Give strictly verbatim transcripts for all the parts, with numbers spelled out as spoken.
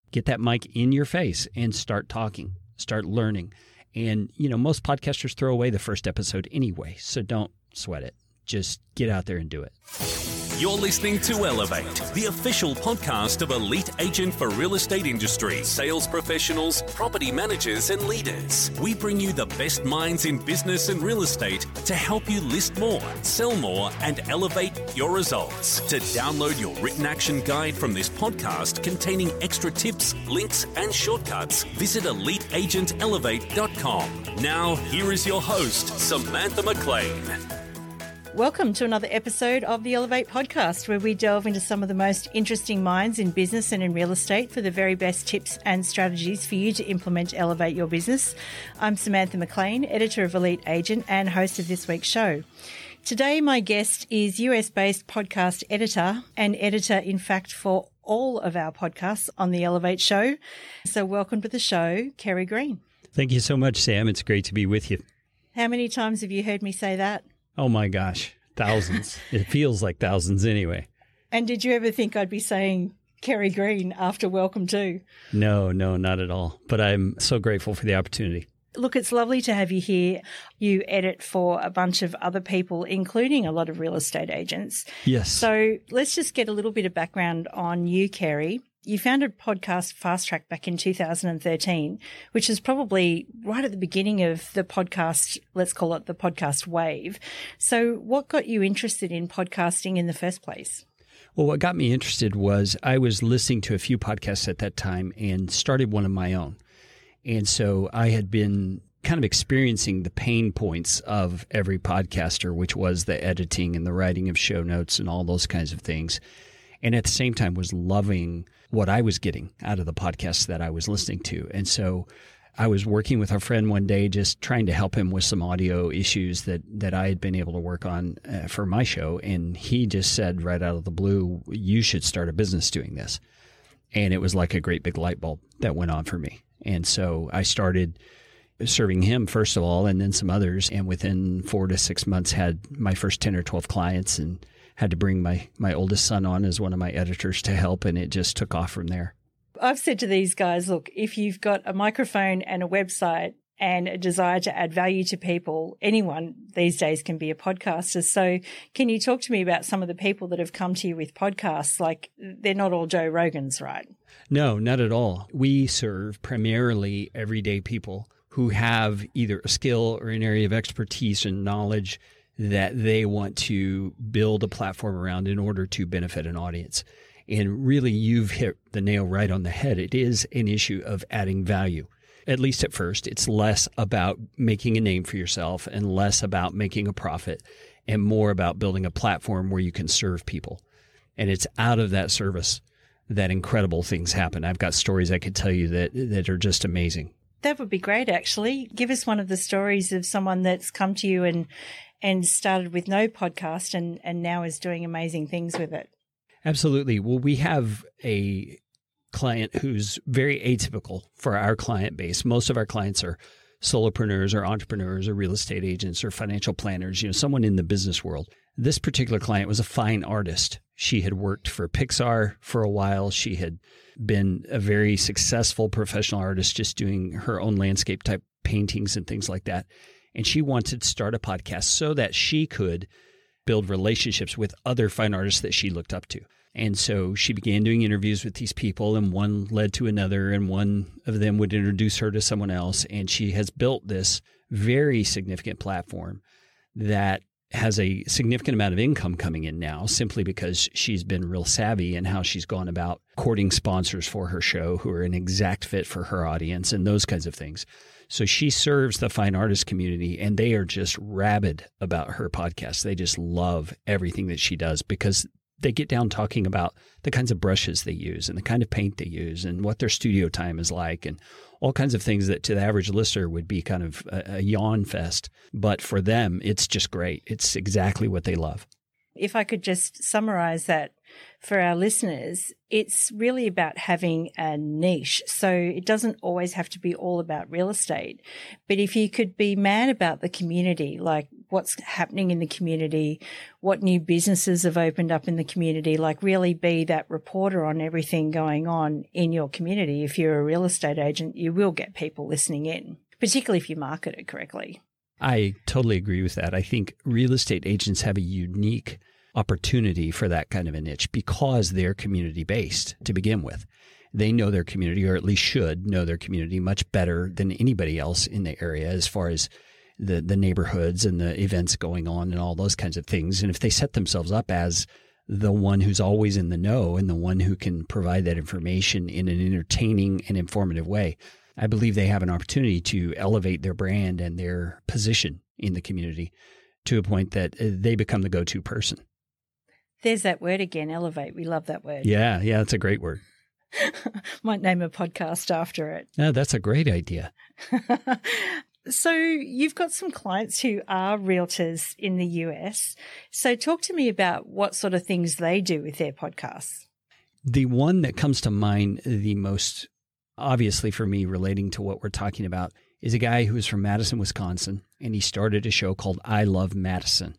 Get that mic in your face and start talking, start learning. And, you know, most podcasters throw away the first episode anyway, so don't sweat it. Just get out there and do it. You're listening to Elevate, the official podcast of Elite Agent for real estate industry, sales professionals, property managers, and leaders. We bring you the best minds in business and real estate to help you list more, sell more, and elevate your results. To download your written action guide from this podcast containing extra tips, links, and shortcuts, visit elite agent elevate dot com. Now, here is your host, Samantha McLean. Welcome to another episode of the Elevate podcast, where we delve into some of the most interesting minds in business and in real estate for the very best tips and strategies for you to implement to elevate your business. I'm Samantha McLean, editor of Elite Agent and host of this week's show. Today, my guest is U S-based podcast editor and editor, in fact, for all of our podcasts on the Elevate show. So welcome to the show, Kerry Green. Thank you so much, Sam. It's great to be with you. How many times have you heard me say that? Oh my gosh, thousands. It feels like thousands anyway. And did you ever think I'd be saying Kerry Green after Welcome To? No, no, not at all. But I'm so grateful for the opportunity. Look, it's lovely to have you here. You edit for a bunch of other people, including a lot of real estate agents. Yes. So let's just get a little bit of background on you, Kerry. You founded podcast Fast Track back in two thousand thirteen, which is probably right at the beginning of the podcast, let's call it the podcast wave. So what got you interested in podcasting in the first place? Well, what got me interested was I was listening to a few podcasts at that time and started one of my own. And so I had been kind of experiencing the pain points of every podcaster, which was the editing and the writing of show notes and all those kinds of things. And at the same time was loving what I was getting out of the podcasts that I was listening to. And so I was working with a friend one day, just trying to help him with some audio issues that, that I had been able to work on uh, for my show. And he just said right out of the blue, you should start a business doing this. And it was like a great big light bulb that went on for me. And so I started serving him first of all, and then some others. And within four to six months had my first ten or twelve clients, and had to bring my, my oldest son on as one of my editors to help. And it just took off from there. I've said to these guys, look, if you've got a microphone and a website and a desire to add value to people, anyone these days can be a podcaster. So can you talk to me about some of the people that have come to you with podcasts? Like, they're not all Joe Rogans, right? No, not at all. We serve primarily everyday people who have either a skill or an area of expertise and knowledge that they want to build a platform around in order to benefit an audience. And really, you've hit the nail right on the head. It is an issue of adding value. At least at first, it's less about making a name for yourself and less about making a profit and more about building a platform where you can serve people. And it's out of that service that incredible things happen. I've got stories I could tell you that, that are just amazing. That would be great, actually. Give us one of the stories of someone that's come to you and and started with no podcast and, and now is doing amazing things with it. Absolutely. Well, we have a client who's very atypical for our client base. Most of our clients are solopreneurs or entrepreneurs or real estate agents or financial planners, you know, someone in the business world. This particular client was a fine artist. She had worked for Pixar for a while. She had been a very successful professional artist, just doing her own landscape type paintings and things like that. And she wanted to start a podcast so that she could build relationships with other fine artists that she looked up to. And so she began doing interviews with these people, and one led to another, and one of them would introduce her to someone else. And she has built this very significant platform that has a significant amount of income coming in now, simply because she's been real savvy in how she's gone about courting sponsors for her show who are an exact fit for her audience and those kinds of things. So she serves the fine artist community, and they are just rabid about her podcast. They just love everything that she does because they get down talking about the kinds of brushes they use and the kind of paint they use and what their studio time is like and all kinds of things that to the average listener would be kind of a, a yawn fest. But for them, it's just great. It's exactly what they love. If I could just summarize that for our listeners, it's really about having a niche. So it doesn't always have to be all about real estate. But if you could be mad about the community, like what's happening in the community, what new businesses have opened up in the community, like really be that reporter on everything going on in your community. If you're a real estate agent, you will get people listening in, particularly if you market it correctly. I totally agree with that. I think real estate agents have a unique opportunity for that kind of a niche because they're community-based to begin with. They know their community, or at least should know their community much better than anybody else in the area as far as the, the neighborhoods and the events going on and all those kinds of things. And if they set themselves up as the one who's always in the know and the one who can provide that information in an entertaining and informative way, I believe they have an opportunity to elevate their brand and their position in the community to a point that they become the go-to person. There's that word again, elevate. We love that word. Yeah, yeah, it's a great word. Might name a podcast after it. Yeah, that's a great idea. So you've got some clients who are realtors in the U S. So talk to me about what sort of things they do with their podcasts. The one that comes to mind the most obviously for me relating to what we're talking about is a guy who is from Madison, Wisconsin, and he started a show called I Love Madison.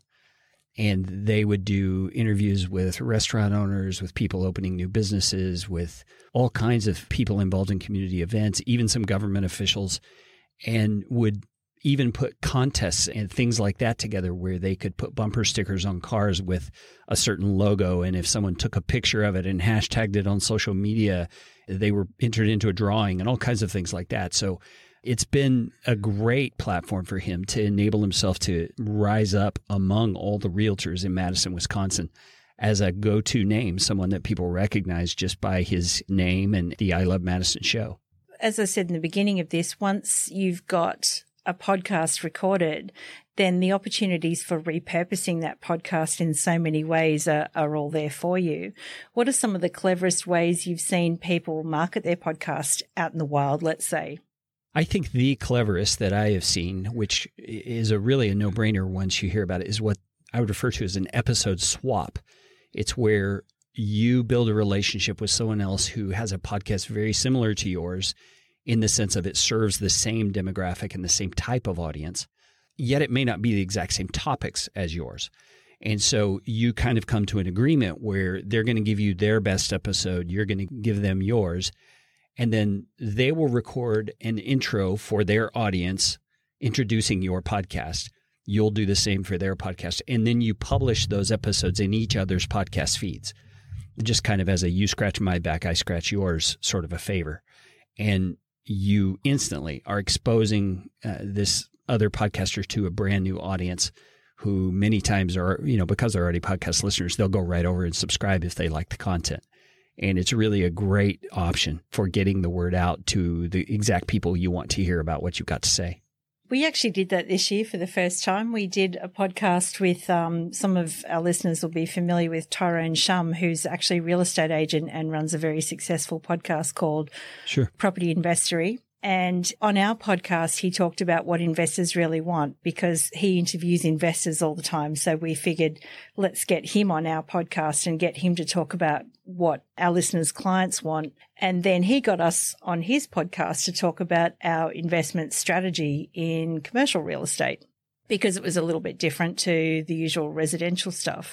And they would do interviews with restaurant owners, with people opening new businesses, with all kinds of people involved in community events, even some government officials, and would even put contests and things like that together where they could put bumper stickers on cars with a certain logo. And if someone took a picture of it and hashtagged it on social media, they were entered into a drawing and all kinds of things like that. So it's been a great platform for him to enable himself to rise up among all the realtors in Madison, Wisconsin as a go-to name, someone that people recognize just by his name and the I Love Madison show. As I said in the beginning of this, once you've got a podcast recorded, then the opportunities for repurposing that podcast in so many ways are, are all there for you. What are some of the cleverest ways you've seen people market their podcast out in the wild, let's say? I think the cleverest that I have seen, which is a really a no-brainer once you hear about it, is what I would refer to as an episode swap. It's where you build a relationship with someone else who has a podcast very similar to yours in the sense of it serves the same demographic and the same type of audience, yet it may not be the exact same topics as yours. And so you kind of come to an agreement where they're going to give you their best episode, you're going to give them yours, and then they will record an intro for their audience introducing your podcast. You'll do the same for their podcast. And then you publish those episodes in each other's podcast feeds, just kind of as a you scratch my back, I scratch yours sort of a favor. And you instantly are exposing uh, this other podcaster to a brand new audience who many times are, you know, because they're already podcast listeners, they'll go right over and subscribe if they like the content. And it's really a great option for getting the word out to the exact people you want to hear about what you've got to say. We actually did that this year for the first time. We did a podcast with um, some of our listeners will be familiar with Tyrone Shum, who's actually a real estate agent and runs a very successful podcast called Sure. Property Investory. And on our podcast, he talked about what investors really want because he interviews investors all the time. So we figured let's get him on our podcast and get him to talk about what our listeners' clients want. And then he got us on his podcast to talk about our investment strategy in commercial real estate because it was a little bit different to the usual residential stuff.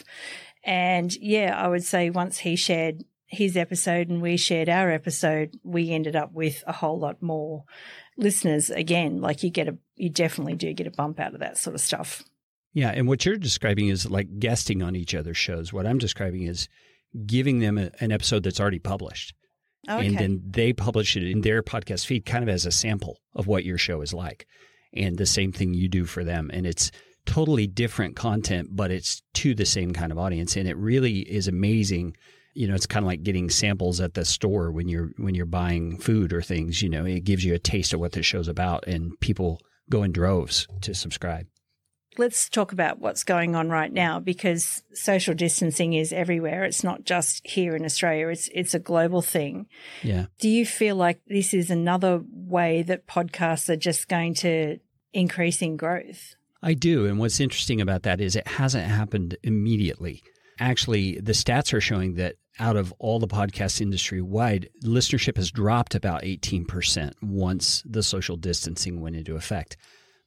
And yeah, I would say once he shared his episode and we shared our episode, we ended up with a whole lot more listeners. Again, like you get a, you definitely do get a bump out of that sort of stuff. Yeah. And what you're describing is like guesting on each other's shows. What I'm describing is giving them a, an episode that's already published. Oh, okay. And then they publish it in their podcast feed kind of as a sample of what your show is like. And the same thing you do for them. And it's totally different content, but it's to the same kind of audience. And it really is amazing. You know, it's kind of like getting samples at the store when you're when you're buying food or things. You know, it gives you a taste of what the show's about, and people go in droves to subscribe. Let's talk about what's going on right now because social distancing is everywhere. It's not just here in Australia. It's it's a global thing. Yeah. Do you feel like this is another way that podcasts are just going to increase in growth? I do. And what's interesting about that is it hasn't happened immediately. Actually, the stats are showing that out of all the podcast industry wide, listenership has dropped about eighteen percent once the social distancing went into effect.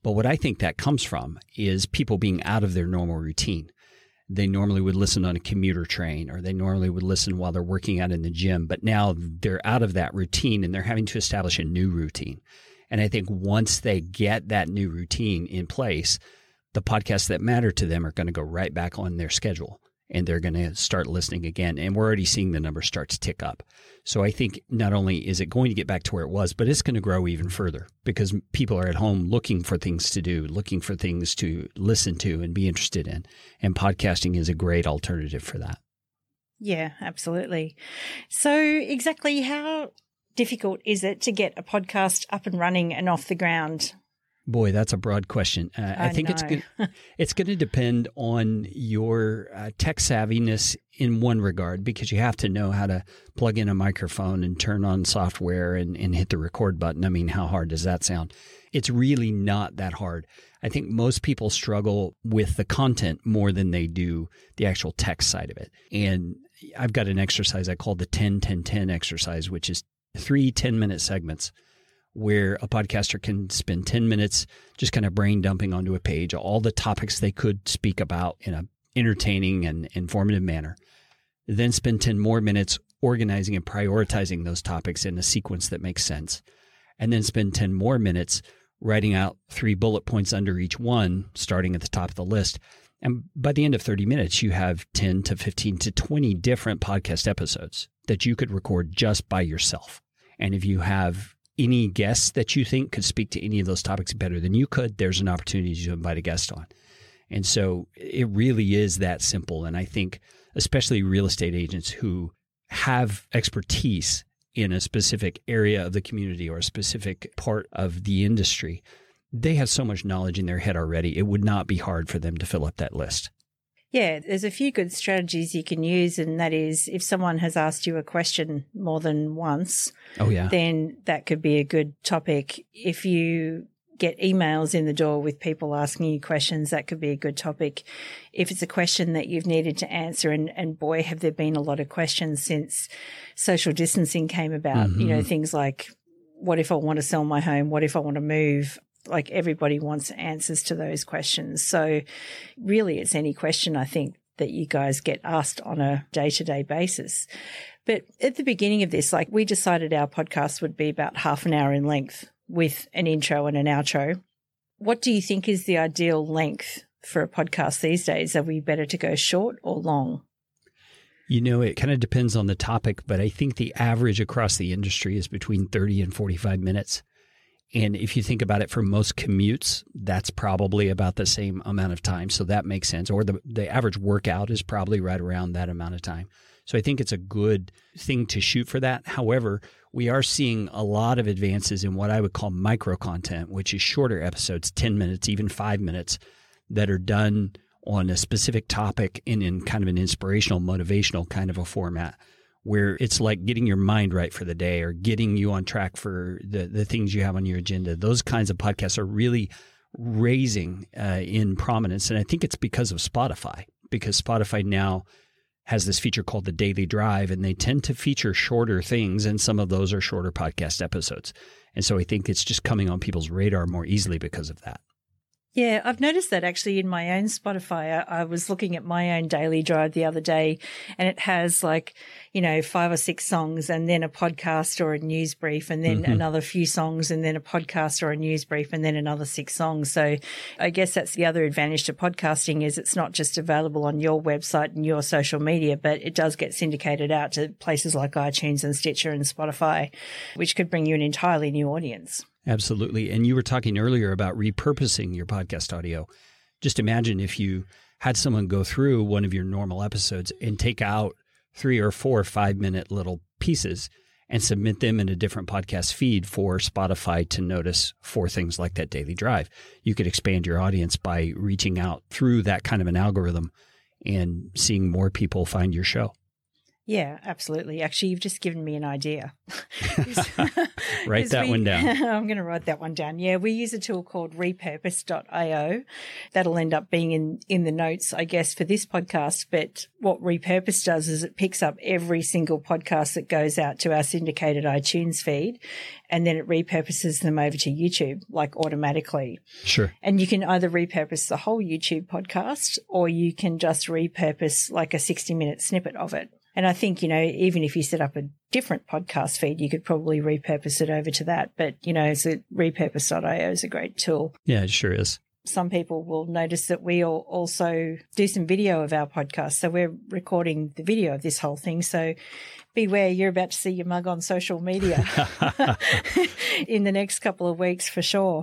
But what I think that comes from is people being out of their normal routine. They normally would listen on a commuter train, or they normally would listen while they're working out in the gym. But now they're out of that routine and they're having to establish a new routine. And I think once they get that new routine in place, the podcasts that matter to them are going to go right back on their schedule and they're going to start listening again. And we're already seeing the numbers start to tick up. So I think not only is it going to get back to where it was, but it's going to grow even further because people are at home looking for things to do, looking for things to listen to and be interested in. And podcasting is a great alternative for that. Yeah, absolutely. So exactly how difficult is it to get a podcast up and running and off the ground? Boy, that's a broad question. Uh, I, I think know. it's going it's going to depend on your uh, tech savviness in one regard, because you have to know how to plug in a microphone and turn on software and, and hit the record button. I mean, how hard does that sound? It's really not that hard. I think most people struggle with the content more than they do the actual tech side of it. And I've got an exercise I call the ten ten ten exercise, which is three ten-minute segments where a podcaster can spend ten minutes just kind of brain dumping onto a page all the topics they could speak about in an entertaining and informative manner, then spend ten more minutes organizing and prioritizing those topics in a sequence that makes sense, and then spend ten more minutes writing out three bullet points under each one, starting at the top of the list. And by the end of thirty minutes, you have ten to fifteen to twenty different podcast episodes that you could record just by yourself. And if you have any guests that you think could speak to any of those topics better than you could, there's an opportunity to invite a guest on. And so it really is that simple. And I think especially real estate agents who have expertise in a specific area of the community or a specific part of the industry, they have so much knowledge in their head already. It would not be hard for them to fill up that list. Yeah, there's a few good strategies you can use, and that is if someone has asked you a question more than once, oh yeah, then that could be a good topic. If you get emails in the door with people asking you questions, that could be a good topic. If it's a question that you've needed to answer, and, and boy, have there been a lot of questions since social distancing came about, mm-hmm. you know, things like, what if I want to sell my home? What if I want to move? Like everybody wants answers to those questions. So really it's any question I think that you guys get asked on a day-to-day basis. But at the beginning of this, like we decided our podcast would be about half an hour in length with an intro and an outro. What do you think is the ideal length for a podcast these days? Are we better to go short or long? You know, it kind of depends on the topic, but I think the average across the industry is between thirty and forty-five minutes. And if you think about it, for most commutes, that's probably about the same amount of time. So that makes sense. Or the, the average workout is probably right around that amount of time. So I think it's a good thing to shoot for that. However, we are seeing a lot of advances in what I would call micro content, which is shorter episodes, ten minutes, even five minutes, that are done on a specific topic and in kind of an inspirational, motivational kind of a format, where it's like getting your mind right for the day or getting you on track for the, the things you have on your agenda. Those kinds of podcasts are really raising uh, in prominence. And I think it's because of Spotify, because Spotify now has this feature called the Daily Drive, and they tend to feature shorter things, and some of those are shorter podcast episodes. And so I think it's just coming on people's radar more easily because of that. Yeah, I've noticed that actually in my own Spotify. I, I was looking at my own Daily Drive the other day, and it has like, you know, five or six songs and then a podcast or a news brief, and then mm-hmm. another few songs and then a podcast or a news brief, and then another six songs. So I guess that's the other advantage to podcasting, is it's not just available on your website and your social media, but it does get syndicated out to places like iTunes and Stitcher and Spotify, which could bring you an entirely new audience. Absolutely. And you were talking earlier about repurposing your podcast audio. Just imagine if you had someone go through one of your normal episodes and take out three or four five-minute little pieces and submit them in a different podcast feed for Spotify to notice for things like that Daily Drive. You could expand your audience by reaching out through that kind of an algorithm and seeing more people find your show. Yeah, absolutely. Actually, you've just given me an idea. Write that we, one down. I'm going to write that one down. Yeah, we use a tool called repurpose dot io. That'll end up being in, in the notes, I guess, for this podcast. But what Repurpose does is it picks up every single podcast that goes out to our syndicated iTunes feed, and then it repurposes them over to YouTube, like automatically. Sure. And you can either repurpose the whole YouTube podcast, or you can just repurpose like a sixty minute snippet of it. And I think, you know, even if you set up a different podcast feed, you could probably repurpose it over to that. But, you know, so repurpose dot io is a great tool. Yeah, it sure is. Some people will notice that we all also do some video of our podcast. So we're recording the video of this whole thing. So beware, you're about to see your mug on social media in the next couple of weeks for sure.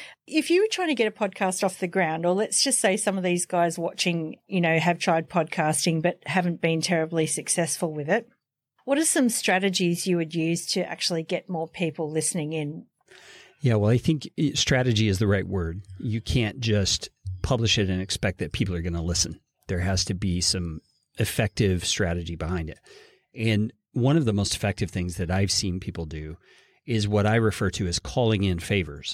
If you were trying to get a podcast off the ground, or let's just say some of these guys watching, you know, have tried podcasting but haven't been terribly successful with it, what are some strategies you would use to actually get more people listening in? Yeah, well, I think strategy is the right word. You can't just publish it and expect that people are going to listen. There has to be some effective strategy behind it. And one of the most effective things that I've seen people do is what I refer to as calling in favors.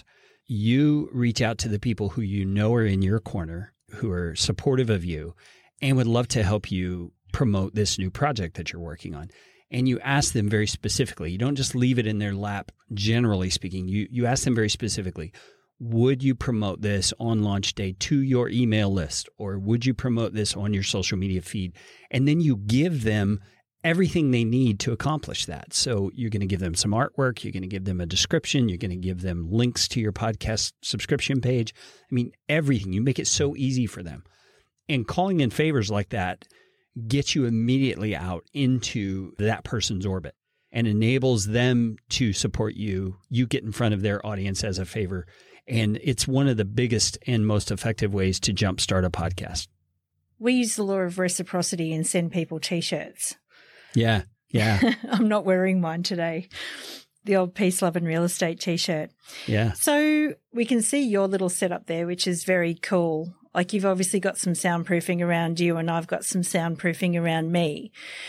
You reach out to the people who you know are in your corner, who are supportive of you, and would love to help you promote this new project that you're working on. And you ask them very specifically. You don't just leave it in their lap, generally speaking. You you ask them very specifically, would you promote this on launch day to your email list? Or would you promote this on your social media feed? And then you give them everything they need to accomplish that. So you're going to give them some artwork. You're going to give them a description. You're going to give them links to your podcast subscription page. I mean, everything. You make it so easy for them. And calling in favors like that gets you immediately out into that person's orbit and enables them to support you. You get in front of their audience as a favor. And it's one of the biggest and most effective ways to jumpstart a podcast. We use the law of reciprocity and send people T-shirts. Yeah, yeah. I'm not wearing mine today. The old Peace, Love and Real Estate T-shirt. Yeah. So we can see your little setup there, which is very cool. Like you've obviously got some soundproofing around you and I've got some soundproofing around me.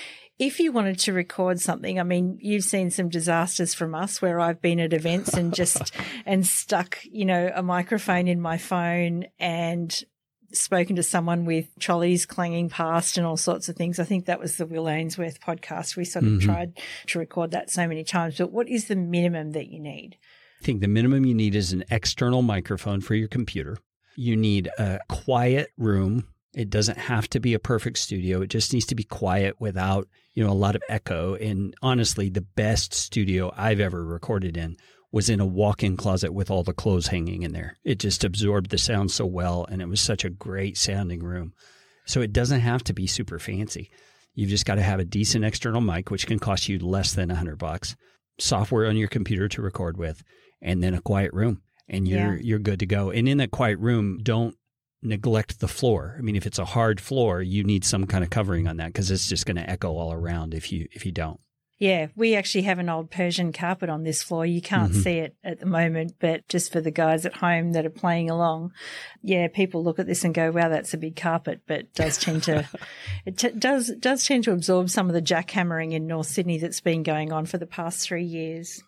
If you wanted to record something, I mean, you've seen some disasters from us where I've been at events and just and stuck, you know, a microphone in my phone and spoken to someone with trolleys clanging past and all sorts of things. I think that was the Will Ainsworth podcast. We sort of mm-hmm. tried to record that so many times. But what is the minimum that you need? I think the minimum you need is an external microphone for your computer. You need a quiet room. It doesn't have to be a perfect studio. It just needs to be quiet without, you know, a lot of echo. And honestly, the best studio I've ever recorded in was in a walk-in closet with all the clothes hanging in there. It just absorbed the sound so well, and it was such a great sounding room. So it doesn't have to be super fancy. You've just got to have a decent external mic, which can cost you less than a hundred bucks, software on your computer to record with, and then a quiet room, and you're yeah. you're good to go. And in that quiet room, don't neglect the floor. I mean, if it's a hard floor, you need some kind of covering on that because it's just going to echo all around if you if you don't. Yeah, we actually have an old Persian carpet on this floor. You can't mm-hmm. see it at the moment, but just for the guys at home that are playing along, yeah, people look at this and go, wow, that's a big carpet, but it does tend to it t- does does tend to absorb some of the jackhammering in North Sydney that's been going on for the past three years.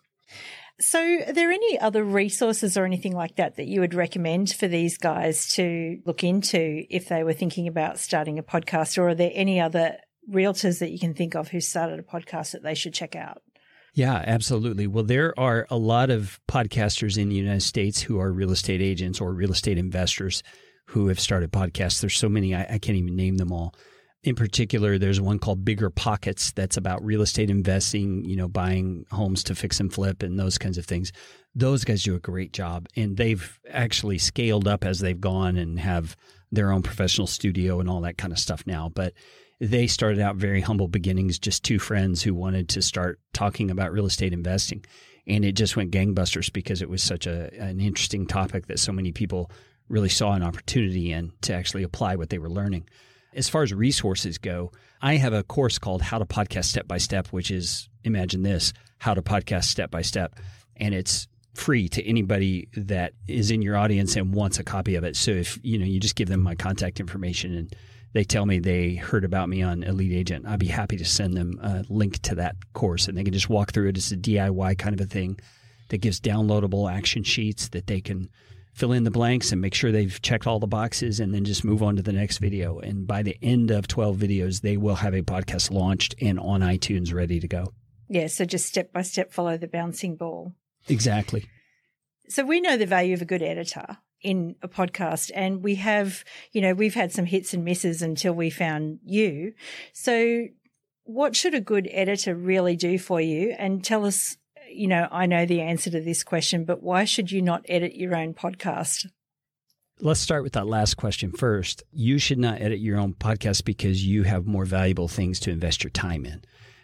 So are there any other resources or anything like that that you would recommend for these guys to look into if they were thinking about starting a podcast, or are there any other realtors that you can think of who started a podcast that they should check out? Yeah, absolutely. Well, there are a lot of podcasters in the United States who are real estate agents or real estate investors who have started podcasts. There's so many, I, I can't even name them all. In particular, there's one called Bigger Pockets that's about real estate investing, you know, buying homes to fix and flip and those kinds of things. Those guys do a great job, and they've actually scaled up as they've gone and have their own professional studio and all that kind of stuff now. But they started out very humble beginnings, just two friends who wanted to start talking about real estate investing. And it just went gangbusters because it was such a an interesting topic that so many people really saw an opportunity in to actually apply what they were learning. As far as resources go, I have a course called How to Podcast Step by Step, which is, imagine this, How to Podcast Step by Step. And it's free to anybody that is in your audience and wants a copy of it. So if, you know, you just give them my contact information and they tell me they heard about me on Elite Agent, I'd be happy to send them a link to that course, and they can just walk through it. It's a D I Y kind of a thing that gives downloadable action sheets that they can fill in the blanks and make sure they've checked all the boxes and then just move on to the next video. And by the end of twelve videos, they will have a podcast launched and on iTunes ready to go. Yeah, so just step by step follow the bouncing ball. Exactly. So we know the value of a good editor in a podcast, and we have, you know, we've had some hits and misses until we found you. So what should a good editor really do for you? And tell us, you know, I know the answer to this question, but why should you not edit your own podcast? Let's start with that last question first. You should not edit your own podcast because you have more valuable things to invest your time in.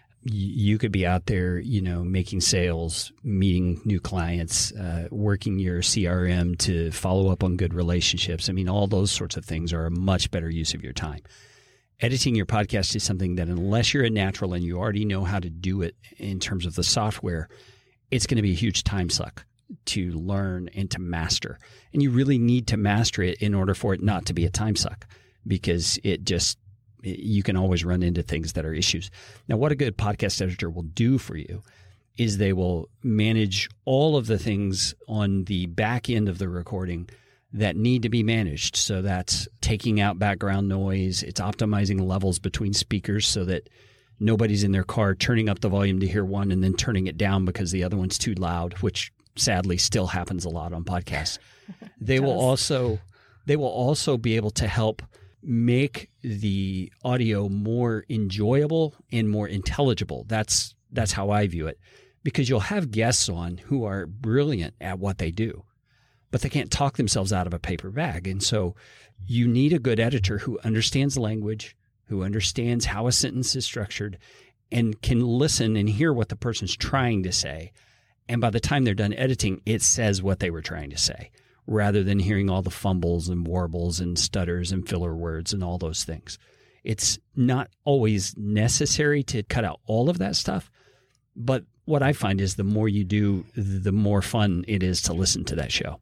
You could be out there, you know, making sales, meeting new clients, uh, working your C R M to follow up on good relationships. I mean, all those sorts of things are a much better use of your time. Editing your podcast is something that unless you're a natural and you already know how to do it in terms of the software, it's going to be a huge time suck to learn and to master. And you really need to master it in order for it not to be a time suck, because it just, you can always run into things that are issues. Now, what a good podcast editor will do for you is they will manage all of the things on the back end of the recording that need to be managed. So that's taking out background noise. It's optimizing levels between speakers so that nobody's in their car turning up the volume to hear one and then turning it down because the other one's too loud, which sadly still happens a lot on podcasts. They will also they will also be able to help make the audio more enjoyable and more intelligible. That's that's how I view it, because you'll have guests on who are brilliant at what they do, but they can't talk themselves out of a paper bag. And so you need a good editor who understands language, who understands how a sentence is structured, and can listen and hear what the person's trying to say. And by the time they're done editing, it says what they were trying to say, rather than hearing all the fumbles and warbles and stutters and filler words and all those things. It's not always necessary to cut out all of that stuff, but what I find is the more you do, the more fun it is to listen to that show.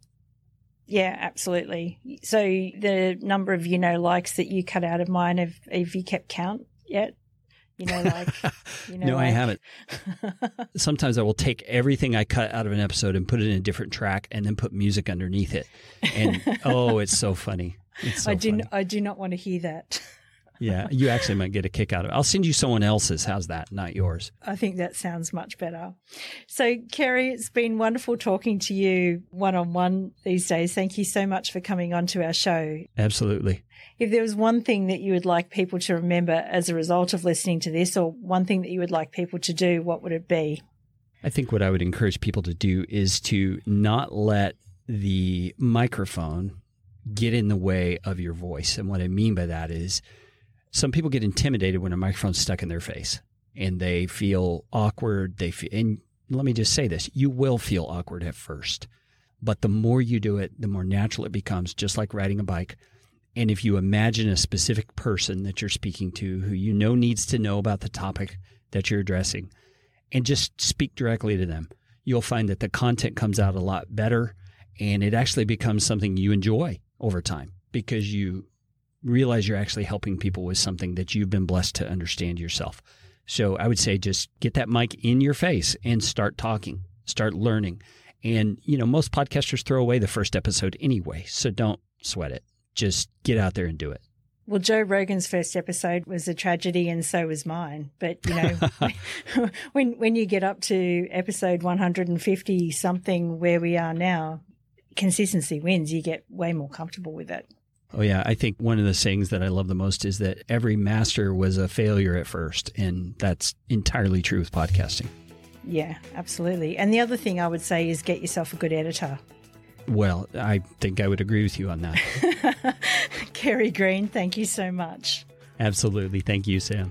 Yeah, absolutely. So the number of, you know, likes that you cut out of mine, have, have you kept count yet? You know, like, you know, no, like... I haven't. Sometimes I will take everything I cut out of an episode and put it in a different track and then put music underneath it. And oh, it's so funny. It's so I do, funny. n- I do not want to hear that. Yeah, you actually might get a kick out of it. I'll send you someone else's. How's that? Not yours. I think that sounds much better. So, Kerry, it's been wonderful talking to you one-on-one these days. Thank you so much for coming on to our show. Absolutely. If there was one thing that you would like people to remember as a result of listening to this, or one thing that you would like people to do, what would it be? I think what I would encourage people to do is to not let the microphone get in the way of your voice. And what I mean by that is some people get intimidated when a microphone's stuck in their face and they feel awkward. They feel, and let me just say this, you will feel awkward at first, but the more you do it, the more natural it becomes, just like riding a bike. And if you imagine a specific person that you're speaking to who you know needs to know about the topic that you're addressing, and just speak directly to them, you'll find that the content comes out a lot better, and it actually becomes something you enjoy over time because you realize you're actually helping people with something that you've been blessed to understand yourself. So I would say just get that mic in your face and start talking, start learning. And, you know, most podcasters throw away the first episode anyway, so don't sweat it. Just get out there and do it. Well, Joe Rogan's first episode was a tragedy, and so was mine. But, you know, when when you get up to episode one hundred fifty something where we are now, consistency wins. You get way more comfortable with it. Oh, yeah. I think one of the sayings that I love the most is that every master was a failure at first. And that's entirely true with podcasting. Yeah, absolutely. And the other thing I would say is get yourself a good editor. Well, I think I would agree with you on that. Kerry Green, thank you so much. Absolutely. Thank you, Sam.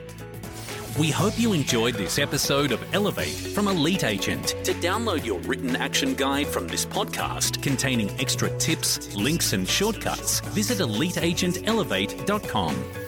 We hope you enjoyed this episode of Elevate from Elite Agent. To download your written action guide from this podcast containing extra tips, links and shortcuts, visit elite agent elevate dot com.